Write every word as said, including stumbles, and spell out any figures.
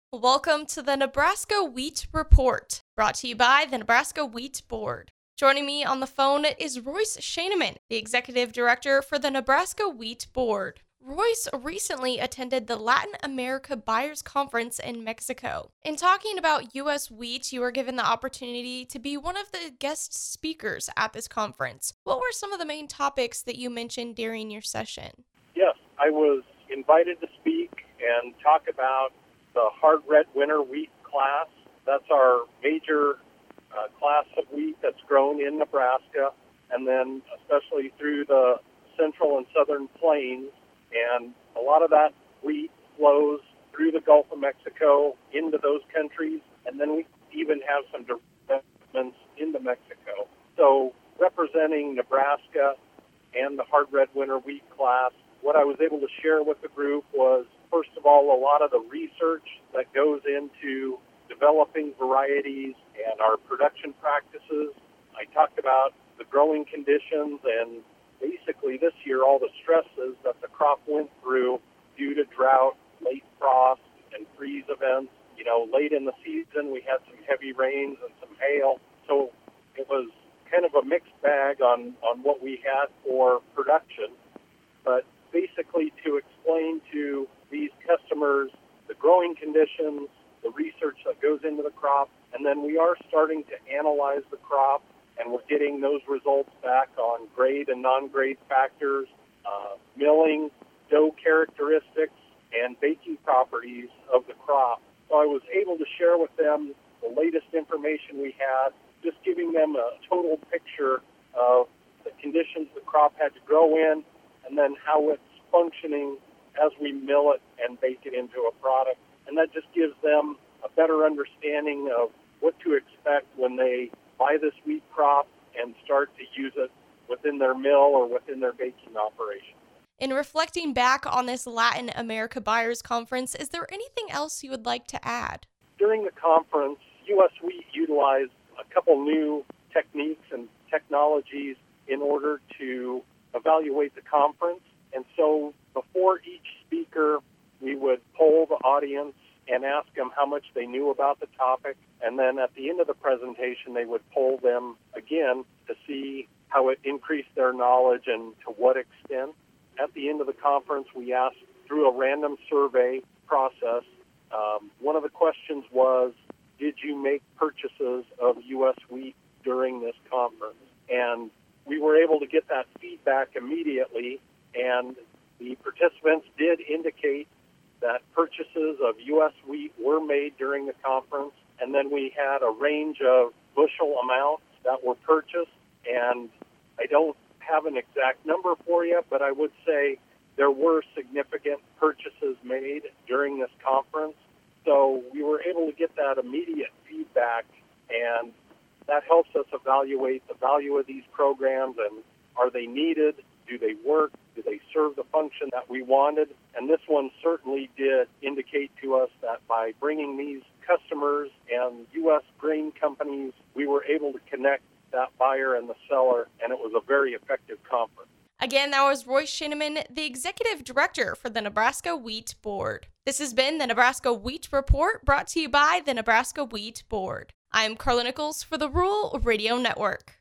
Welcome to the Nebraska Wheat Report, brought to you by the Nebraska Wheat Board. Joining me on the phone is Royce Scheineman, the Executive Director for the Nebraska Wheat Board. Royce recently attended the Latin America Buyers Conference in Mexico. In talking about U S wheat, you were given the opportunity to be one of the guest speakers at this conference. What were some of the main topics that you mentioned during your session? Yes, I was invited to speak and talk about the hard red winter wheat class. That's our major uh, class of wheat that's grown in Nebraska, and then especially through the central and southern plains. And a lot of that wheat flows through the Gulf of Mexico into those countries, and then we even have some investments into Mexico. So representing Nebraska and the hard red winter wheat class, what I was able to share with the group was, first of all, a lot of the research that goes into developing varieties and our production practices. I talked about the growing conditions and basically this year all the stresses that the crop went through due to drought, late frost, and freeze events. You know, late in the season we had some heavy rains and some hail, so it was kind of a mixed bag on, on what we had for production. But basically to explain to these customers the growing conditions, the research that goes into the crop, and then we are starting to analyze the crop, and we're getting those results back on grade and non-grade factors, uh, milling, dough characteristics, and baking properties of the crop. So I was able to share with them the latest information we had, just giving them a total picture of the conditions the crop had to grow in, and then how it's functioning as we mill it and bake it into a product. And that just gives them a better understanding of what to expect when they buy this wheat crop and start to use it within their mill or within their baking operation. In reflecting back on this Latin America Buyers Conference, is there anything else you would like to add? During the conference, U S Wheat utilized a couple new techniques and technologies in order to evaluate the conference. And so before each speaker, we would poll the audience and ask them how much they knew about the topic. And then at the end of the presentation, they would poll them again to see how it increased their knowledge and to what extent. At the end of the conference, we asked through a random survey process. Um, one of the questions was, did you make purchases of U S wheat during this conference? And we were able to get that feedback immediately, and the participants did indicate that purchases of U S wheat were made during the conference, and then we had a range of bushel amounts that were purchased, and I don't have an exact number for you, but I would say there were significant purchases made during this conference. So we were able to get that immediate feedback, and that helps us evaluate the value of these programs and are they needed? Do they work? Do they serve the function that we wanted? And this one certainly did indicate to us that by bringing these customers and U S grain companies, we were able to connect that buyer and the seller, and it was a very effective conference. Again, that was Royce Scheineman, the Executive Director for the Nebraska Wheat Board. This has been the Nebraska Wheat Report, brought to you by the Nebraska Wheat Board. I am Carla Nichols for the Rural Radio Network.